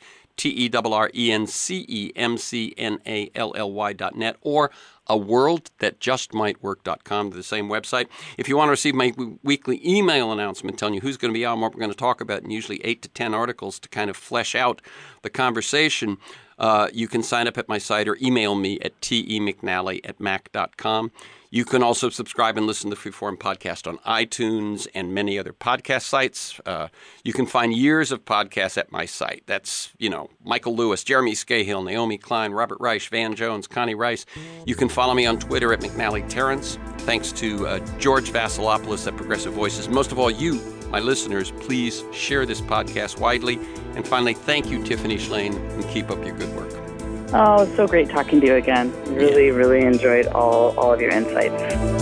TerrenceMcNally.net, or aworldthatjustmightwork.com, to the same website. If you want to receive my weekly email announcement telling you who's going to be on, what we're going to talk about, and usually 8 to 10 articles to kind of flesh out the conversation, you can sign up at my site or email me at temcnally@mac.com. You can also subscribe and listen to the Freeform podcast on iTunes and many other podcast sites. You can find years of podcasts at my site. That's, Michael Lewis, Jeremy Scahill, Naomi Klein, Robert Reich, Van Jones, Connie Rice. You can follow me on Twitter at McNally Terrence. Thanks to George Vasilopoulos at Progressive Voices. Most of all, you, my listeners, please share this podcast widely. And finally, thank you, Tiffany Shlain, and keep up your good work. Oh, it's so great talking to you again. Really enjoyed all of your insights.